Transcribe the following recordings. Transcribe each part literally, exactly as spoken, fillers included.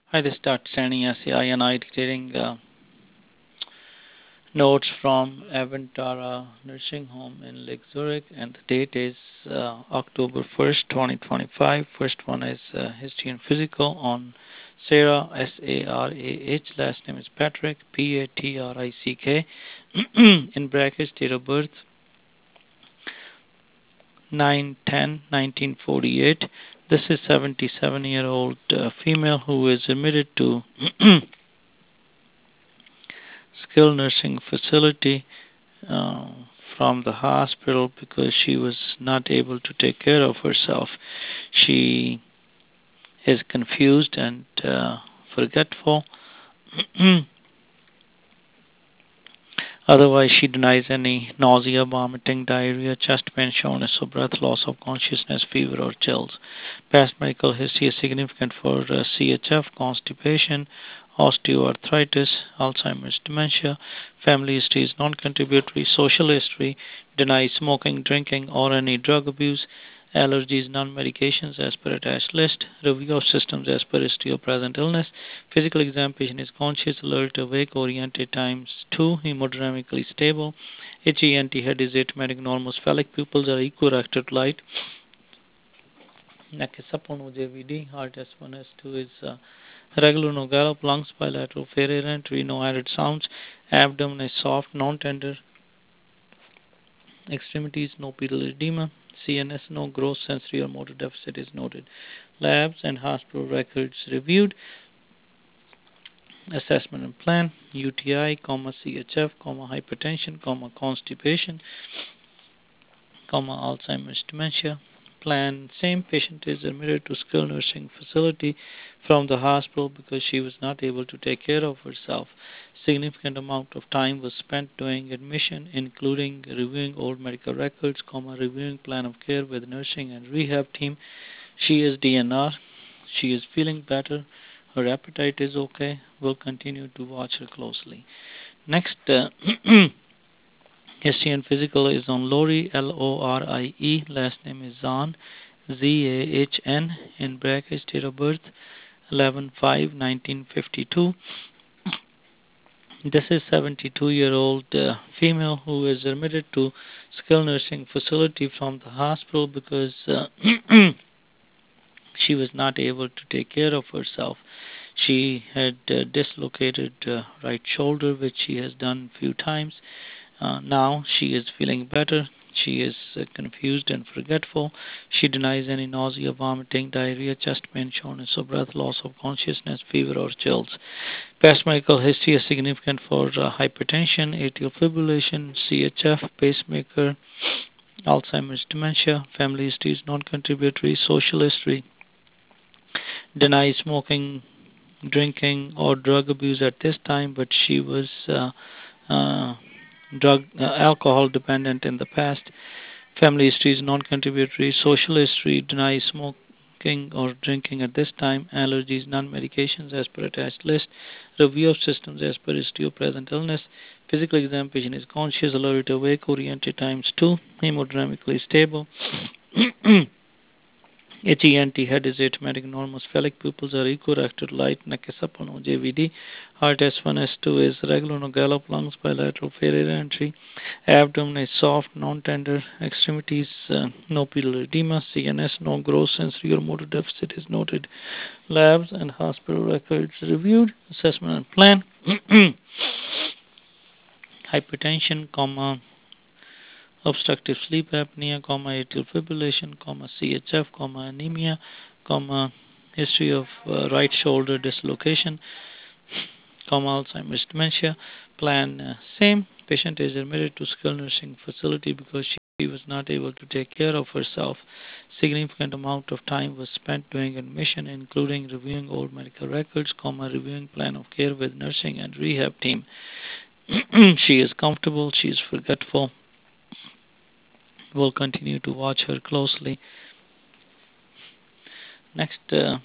Hi, this is Doctor Sandy S C I, and I dictating uh, notes from Avantara Nursing Home in Lake Zurich, and the date is uh, October first, twenty twenty-five. First one is uh, History and Physical on Sarah, S A R A H. Last name is Patrick, P A T R I C K. In brackets, date of birth nine ten nineteen forty-eight. This is seventy-seven year old uh, female who is admitted to skilled nursing facility uh, from the hospital because she was not able to take care of herself. She is confused and uh, forgetful. Otherwise, she denies any nausea, vomiting, diarrhea, chest pain, shortness of breath, loss of consciousness, fever, or chills. Past medical history is significant for uh, C H F, constipation, osteoarthritis, Alzheimer's, dementia. Family history is non-contributory. Social history denies smoking, drinking, or any drug abuse. Allergies, non-medications as per attached list. Review of systems as per history of present illness. Physical exam patient is conscious, alert, awake, oriented times two, hemodynamically stable. H E N T head is atymatic, normal, phallic pupils are equirected light. Neck is supple, J V D. Heart S one, S two is uh, regular, no gallop. Lungs bilateral, fair entry, no added sounds. Abdomen is soft, non-tender. Extremities, no pedal edema. C N S, no gross sensory or motor deficit is noted. Labs and hospital records reviewed. Assessment and plan. U T I, comma, C H F, comma, hypertension, comma, constipation, comma, Alzheimer's, dementia. Plan same. Patient is admitted to skilled nursing facility from the hospital because she was not able to take care of herself. Significant amount of time was spent doing admission, including reviewing old medical records, comma, reviewing plan of care with nursing and rehab team. She is D N R. She is feeling better. Her appetite is okay. We'll continue to watch her closely. Next, uh, history and physical is on Lori, L O R I E. Last name is Zahn, Z A H N. In brackets, date of birth eleven five nineteen fifty-two. This is seventy-two year old uh, female who is admitted to skilled nursing facility from the hospital because uh, she was not able to take care of herself. She had uh, dislocated uh, right shoulder, which she has done a few times. Uh, now she is feeling better. She is uh, confused and forgetful. She denies any nausea, vomiting, diarrhea, chest pain, shortness of breath, loss of consciousness, fever, or chills. Past medical history is significant for uh, hypertension, atrial fibrillation, C H F, pacemaker, Alzheimer's, dementia. Family history is non-contributory. Social history denies smoking, drinking, or drug abuse at this time, but she was uh, uh, drug uh, alcohol dependent in the past. Family history is non-contributory. Social history denies smoking or drinking at this time. Allergies, non-medications as per attached list. Review of systems as per history of present illness. Physical exam patient is conscious, alert, awake, oriented times two, hemodynamically stable. H E N T head is atymatic, normal, phallic pupils are equirected light, neck is supple, no J V D. Heart S one, S two is regular, no gallop. Lungs bilateral, fair entry. Abdomen is soft, non-tender. Extremities, uh, no pedal edema. C N S, no gross sensory or motor deficit is noted. Labs and hospital records reviewed. Assessment and plan. Hypertension, comma, obstructive sleep apnea, comma, atrial fibrillation, comma, C H F, comma, anemia, comma, history of uh, right shoulder dislocation, comma, Alzheimer's, dementia. Plan uh, same. Patient is admitted to skilled nursing facility because she was not able to take care of herself. Significant amount of time was spent doing admission, including reviewing old medical records, comma, reviewing plan of care with nursing and rehab team. She is comfortable. She is forgetful. We'll continue to watch her closely. Next uh,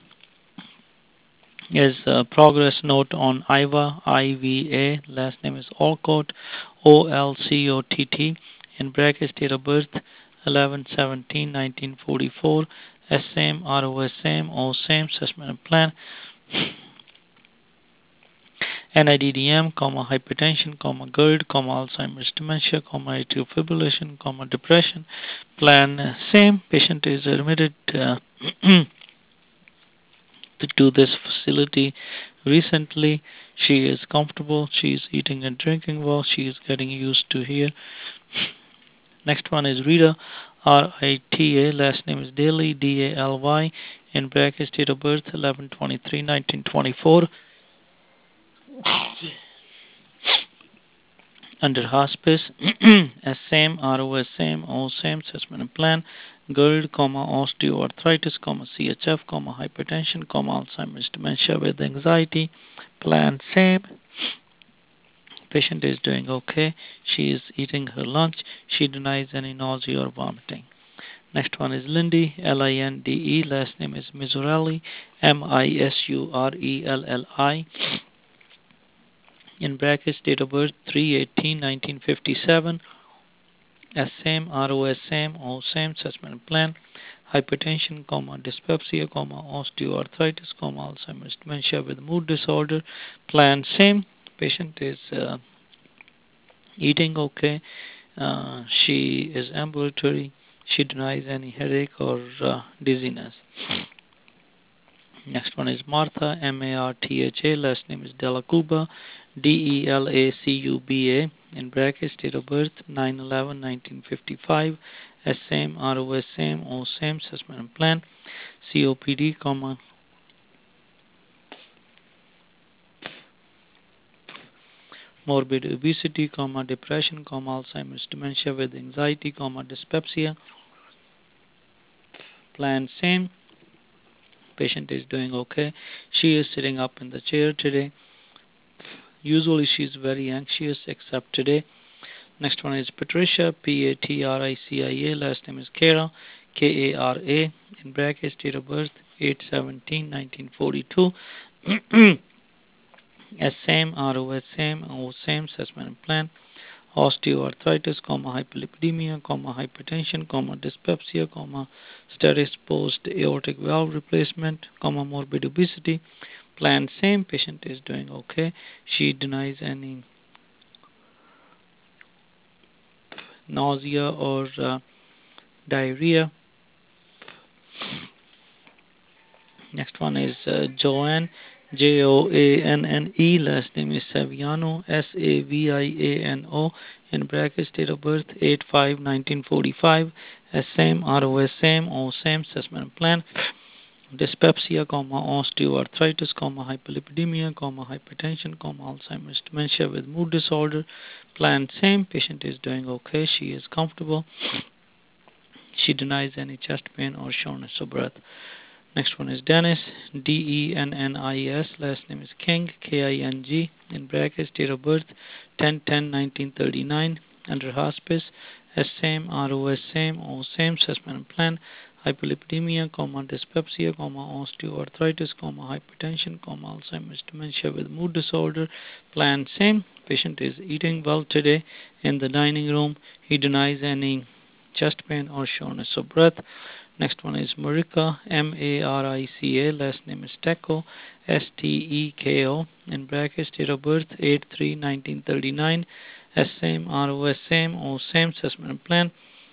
is a progress note on Iva, I V A. Last name is Olcott, O L C O T T. In brackets, date of birth eleven seventeen nineteen forty-four. S same, R O S same, O same, assessment and plan. NIDDM, comma, hypertension, comma, GERD, comma, Alzheimer's dementia, comma, atrial fibrillation, comma, depression. Plan uh, same. Patient is admitted uh, to this facility recently. She is comfortable. She is eating and drinking well. She is getting used to here. Next one is Rita, R I T A. Last name is Daly, D A L Y. In brackets, date of birth eleven twenty-three nineteen twenty-four. Under hospice, as same, R O S same, O same, assessment and plan, GERD, comma, osteoarthritis, comma, C H F, comma, hypertension, comma, Alzheimer's dementia with anxiety, plan same. Patient is doing okay. She is eating her lunch. She denies any nausea or vomiting. Next one is Lindy, L I N D E. Last name is Misurelli, M I S U R E L L I. In brackets, date of birth three eighteen nineteen fifty-seven. S same, R O S same, O same, assessment and plan. Hypertension, comma, dyspepsia, comma, osteoarthritis, comma, Alzheimer's dementia with mood disorder. Plan same. Patient is uh, eating okay. Uh, she is ambulatory. She denies any headache or uh, dizziness. Next one is Martha, M A R T H A. Last name is Della Cuba, D E L A C U B A. In brackets, date of birth nine eleven nineteen fifty-five. S same, R O S same, O same, assessment and plan. C O P D, comma, morbid obesity, comma, depression, comma, Alzheimer's dementia with anxiety, comma, dyspepsia. Plan same. Patient is doing okay. She is sitting up in the chair today. Usually she is very anxious except today. Next one is Patricia, P A T R I C I A. Last name is Kara, K A R A. In brackets, date of birth eight seventeen nineteen forty-two. S same, R O S same, O same, assessment and plan. Osteoarthritis, comma, hyperlipidemia, comma, hypertension, comma, dyspepsia, comma, status post aortic valve replacement, comma, morbid obesity. Plan same. Patient is doing okay. She denies any nausea or uh, diarrhea. Next one is uh, Joanne, J O A N N E. Last name is Saviano, S A V I A N O. In brackets, date of birth eight five nineteen forty-five. S same, R O S same, O same, assessment plan. Dyspepsia, comma, osteoarthritis, comma, hyperlipidemia, comma, hypertension, comma, Alzheimer's dementia with mood disorder. Plan same. Patient is doing okay. She is comfortable. She denies any chest pain or shortness of breath. Next one is Dennis, D E N N I S. Last name is King, K I N G. In brackets, date of birth ten ten nineteen thirty-nine. Under hospice, S same, R O S same, O same, assessment and plan. Hyperlipidemia, comma, dyspepsia, comma, osteoarthritis, comma, hypertension, comma, Alzheimer's dementia with mood disorder. Plan same. Patient is eating well today in the dining room. He denies any chest pain or shortness of breath. Next one is Marika, M A R I C A. Last name is Teko, S T E K O. In brackets, date of birth eight three nineteen thirty-nine. S same, R O S same, O same, assessment and plan.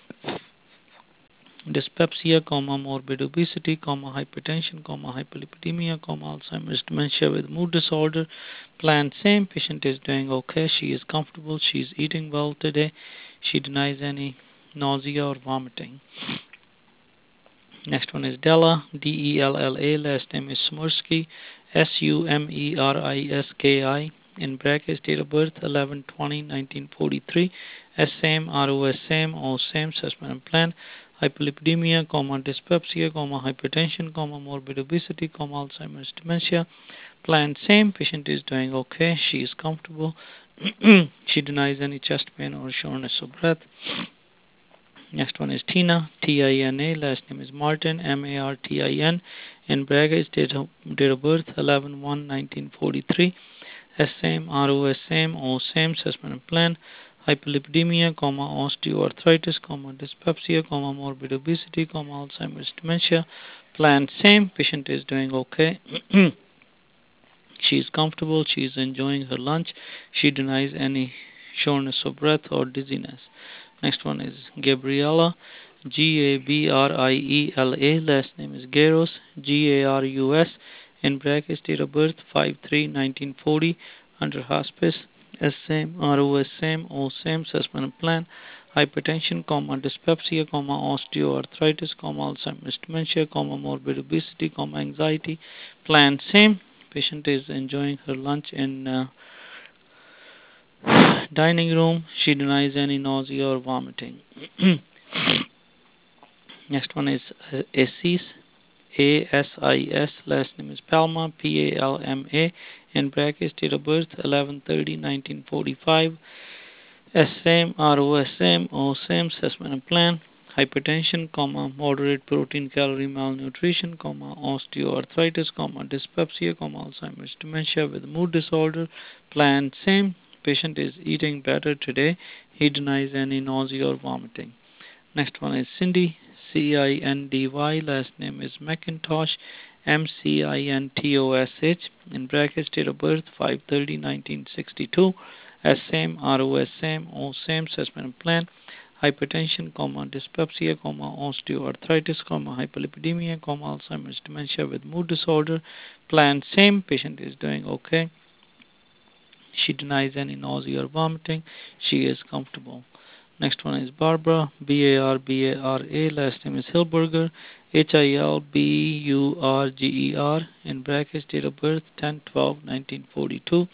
Dyspepsia, comma, morbid obesity, comma, hypertension, comma, hyperlipidemia, comma, Alzheimer's dementia with mood disorder. Plan same. Patient is doing okay. She is comfortable. She is eating well today. She denies any nausea or vomiting. Next one is Della, D E L L A. Last name is Smursky, S U M E R I S K I. In brackets, date of birth eleven twenty nineteen forty-three. S same, R O S same, O same, assessment and plan. Hyperlipidemia, comma, dyspepsia, comma, hypertension, comma, morbid obesity, comma, Alzheimer's dementia. Plan same. Patient is doing okay. She is comfortable. She denies any chest pain or shortness of breath. Next one is Tina, T I N A. Last name is Martin, M A R T I N. In brackets, date of, date of birth eleven one nineteen forty-three. S same, R O S same, O same, assessment and plan. Hyperlipidemia, comma, osteoarthritis, comma, dyspepsia, comma, morbid obesity, comma, Alzheimer's dementia. Plan same. Patient is doing okay. She is comfortable. She is enjoying her lunch. She denies any shortness of breath or dizziness. Next one is Gabriela. G A B R I E L A. Last name is Garus. G A R U S. In brackets, date of birth five three nineteen forty. Under hospice. S same, R O S same, O same, assessment plan. Hypertension, comma, dyspepsia, comma, osteoarthritis, comma, Alzheimer's dementia, comma, morbid obesity, comma, anxiety. Plan same. Patient is enjoying her lunch in uh, dining room. She denies any nausea or vomiting. Next one is uh, Asis. A S I S. Last name is Palma. P A L M A. In brackets, date of birth eleven thirty nineteen forty-five. S same, R O S same, O same, assessment and plan. Hypertension, comma, moderate protein calorie malnutrition, comma, osteoarthritis, comma, dyspepsia, comma, Alzheimer's dementia with mood disorder. Plan same. Patient is eating better today. He denies any nausea or vomiting. Next one is Cindy, C I N D Y. Last name is McIntosh, M C I N T O S H. In brackets, date of birth five thirty nineteen sixty-two. S same, R O S same, O same, assessment plan. Hypertension, comma, dyspepsia, comma, osteoarthritis, comma, hyperlipidemia, comma, Alzheimer's dementia with mood disorder. Plan same. Patient is doing okay. She denies any nausea or vomiting. She is comfortable. Next one is Barbara, B A R B A R A. Last name is Hilberger, H I L B U R G E R. In brackets, date of birth ten twelve nineteen forty-two.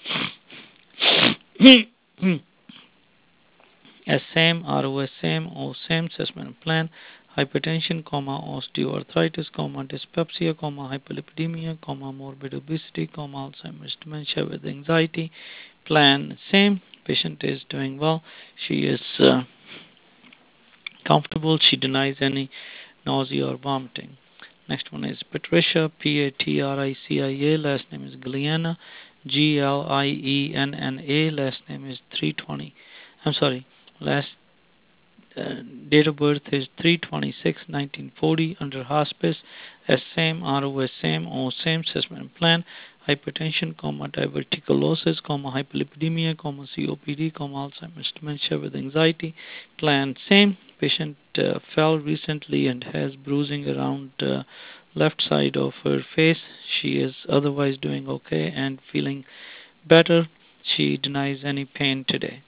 S same, R O S same, O same, assessment plan. Hypertension, comma, osteoarthritis, comma, dyspepsia, comma, hyperlipidemia, comma, morbid obesity, comma, Alzheimer's dementia with anxiety. Plan same. Patient is doing well. She is uh, comfortable. She denies any nausea or vomiting. Next one is Patricia, P A T R I C I A. Last name is Gliena, G L I E N N A. Last name is three twenty. I'm sorry. Last uh, date of birth is three twenty-six nineteen forty. Under hospice. S same, R O S same, O same, assessment plan. Hypertension, comma, diverticulosis, comma, hyperlipidemia, comma, C O P D, comma, Alzheimer's dementia with anxiety. Plan same. Patient uh, fell recently and has bruising around uh, left side of her face. She is otherwise doing okay and feeling better. She denies any pain today.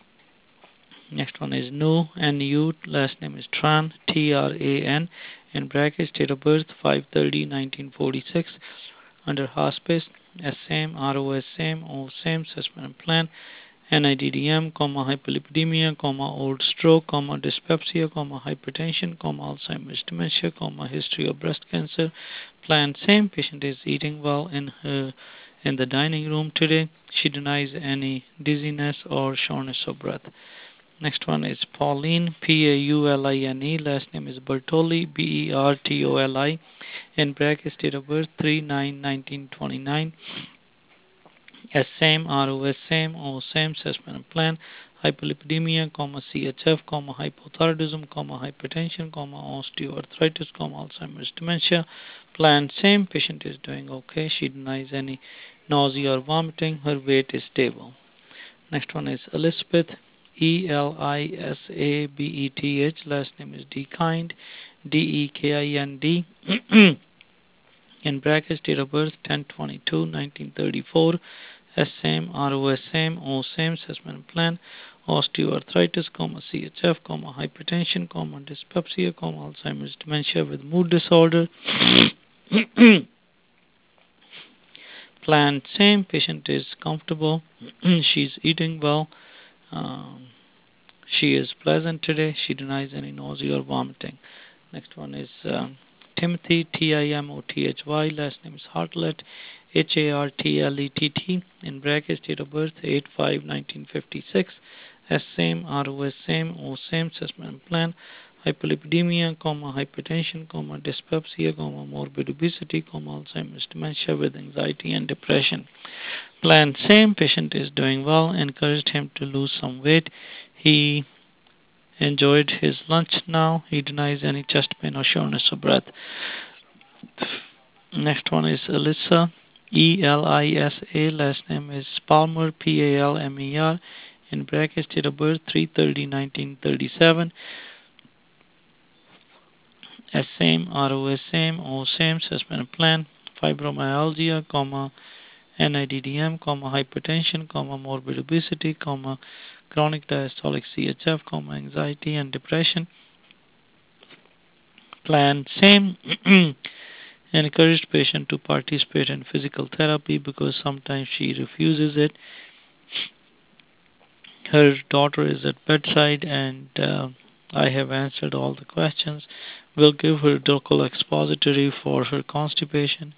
Next one is Nu, N U. Last name is Tran, T R A N. In brackets, date of birth five thirty nineteen forty-six. Under hospice, S same, R O S same, O same, assessment plan. N I D D M, comma, hyperlipidemia, comma, old stroke, comma, dyspepsia, comma, hypertension, comma, Alzheimer's dementia, comma, history of breast cancer. Plan same. Patient is eating well in her in the dining room today. She denies any dizziness or shortness of breath. Next one is Pauline, P A U L I N E. Last name is Bertoli, B E R T O L I. In brackets, date of birth three nine nineteen twenty-nine. S same, R O S same, O same, assessment plan. Hyperlipidemia, comma, C H F, comma, hypothyroidism, comma, hypertension, comma, osteoarthritis, comma, Alzheimer's dementia. Plan same. Patient is doing okay. She denies any nausea or vomiting. Her weight is stable. Next one is Elizabeth, E L I S A B E T H. Last name is D Kind, D E K I N D. In brackets, date of birth ten twenty-two nineteen thirty-four. S same, R O S same, O same, assessment plan. Osteoarthritis, comma, C H F, comma, hypertension, comma, dyspepsia, comma, Alzheimer's dementia with mood disorder. Plan same. Patient is comfortable. She's eating well. Um, she is pleasant today. She denies any nausea or vomiting. Next one is um, Timothy, T I M O T H Y. Last name is Hartlett, H A R T L E T T. In brackets, date of birth eight five nineteen fifty-six. S same, R O S same, O same, assessment plan. Hyperlipidemia, comma, hypertension, comma, dyspepsia, comma, morbid obesity, comma, Alzheimer's dementia with anxiety and depression. Plan same. Patient is doing well. Encouraged him to lose some weight. He enjoyed his lunch now. He denies any chest pain or shortness of breath. Next one is Alyssa, E L I S A, last name is Palmer, P A L M E R, in brackets, date of birth three thirty nineteen thirty-seven. S same, R O S same, O same, suspended plan, fibromyalgia, comma, N I D D M, comma, hypertension, comma, morbid obesity, comma, chronic diastolic C H F, comma, anxiety and depression. Plan same. Encouraged patient to participate in physical therapy because sometimes she refuses it. Her daughter is at bedside, and uh, I have answered all the questions. We'll give her local expository for her constipation.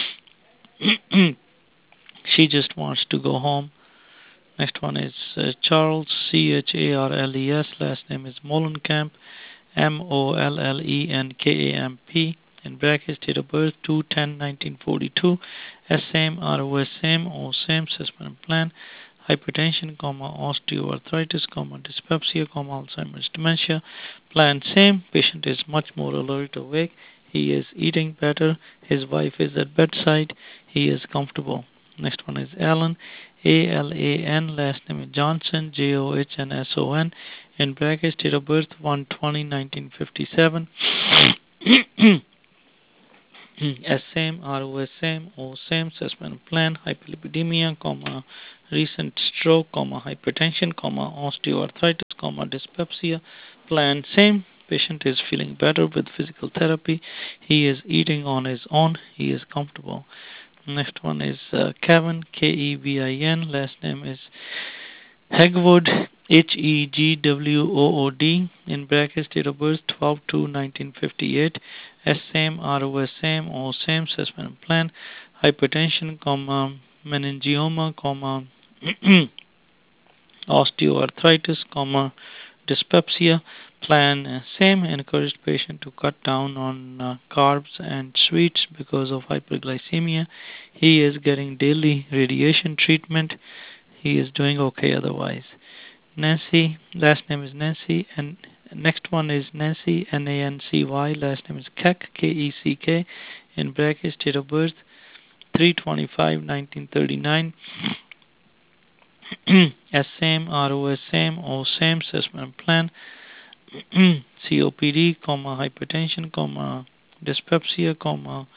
She just wants to go home. Next one is uh, Charles, C H A R L E S. Last name is Molenkamp, M O L L E N K A M P. In brackets, date of birth two ten nineteen forty-two. S same, R O S same, O same, suspended plan. Hypertension, comma, osteoarthritis, comma, dyspepsia, comma, Alzheimer's dementia. Plan same. Patient is much more alert, awake. He is eating better. His wife is at bedside. He is comfortable. Next one is Alan, A L A N, last name is Johnson, J O H N S O N. In brackets, date of birth one twenty nineteen fifty-seven. S same, R O S same, O same, suspended plan, hyperlipidemia, comma, recent stroke, comma, hypertension, comma, osteoarthritis, comma, dyspepsia. Plan same. Patient is feeling better with physical therapy. He is eating on his own. He is comfortable. Next one is uh, Kevin, K E V I N. Last name is Hegwood, H E G W O O D, in brackets, date of birth twelve two nineteen fifty-eight. S same, R O S same, O same, suspended plan, hypertension, comma, meningioma, comma, osteoarthritis, comma, dyspepsia. Plan uh, same. Encouraged patient to cut down on uh, carbs and sweets because of hyperglycemia. He is getting daily radiation treatment. He is doing okay otherwise. Nancy, last name is Nancy, and next one is Nancy, N A N C Y, last name is Keck, K E C K, in brackets, date of birth three twenty-five nineteen thirty-nine. S same, R O S same, O same, assessment plan, C O P D, comma, hypertension, comma, dyspepsia, comma,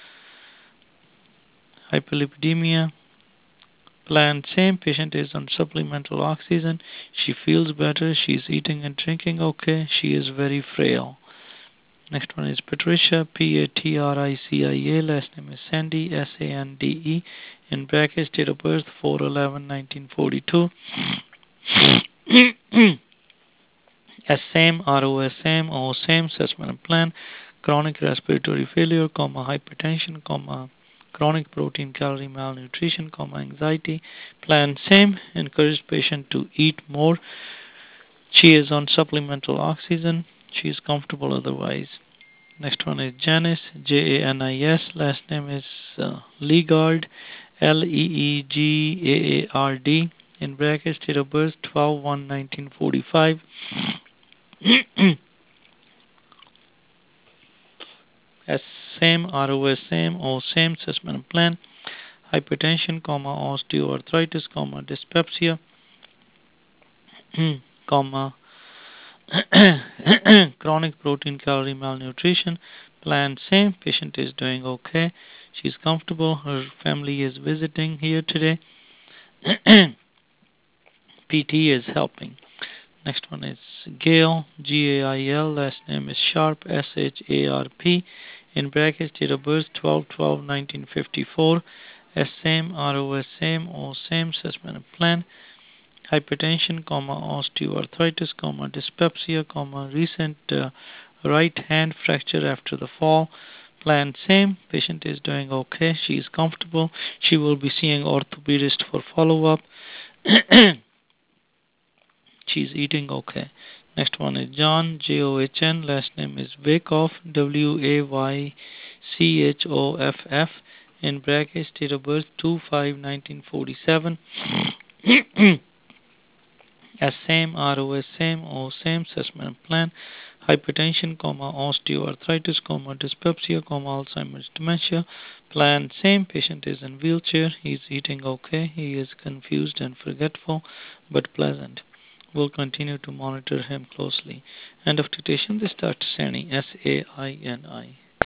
hyperlipidemia. Plan same. Patient is on supplemental oxygen. She feels better. She is eating and drinking okay. She is very frail. Next one is Patricia, P A T R I C I A. Last name is Sandy, S A N D E. In brackets, date of birth four eleven nineteen forty-two. S same, R O S same, O same, assessment plan, chronic respiratory failure, comma, hypertension, comma, chronic protein calorie malnutrition, comma, anxiety. Plan same. Encourage patient to eat more. She is on supplemental oxygen. She is comfortable otherwise. Next one is Janice, J A N I S. Last name is uh, Leegard, L E E G A A R D. In brackets, date of birth twelve one nineteen forty-five. S same, R O S same, O same, assessment plan, hypertension, comma, osteoarthritis, comma, dyspepsia, comma, chronic protein calorie malnutrition. Plan same. Patient is doing okay. She's comfortable. Her family is visiting here today. P T is helping. Next one is Gail, G A I L. Last name is Sharp, S H A R P. In brackets, date of birth twelve twelve nineteen fifty-four. S same, R O S same, O same, assessment plan, hypertension, comma, osteoarthritis, comma, dyspepsia, comma, recent uh, right hand fracture after the fall. Plan same. Patient is doing okay. She is comfortable. She will be seeing orthopedist for follow up. She's eating okay. Next one is John, J O H N. Last name is Wyckoff, W A Y C H O F F. In brackets, date of birth two five nineteen forty-seven. S same, R O S same, O same, assessment plan, hypertension, comma, osteoarthritis, comma, dyspepsia, comma, Alzheimer's dementia. Plan same. Patient is in wheelchair. He's eating okay. He is confused and forgetful, but pleasant. We'll continue to monitor him closely. End of dictation. This is Doctor Sani, S A I N I.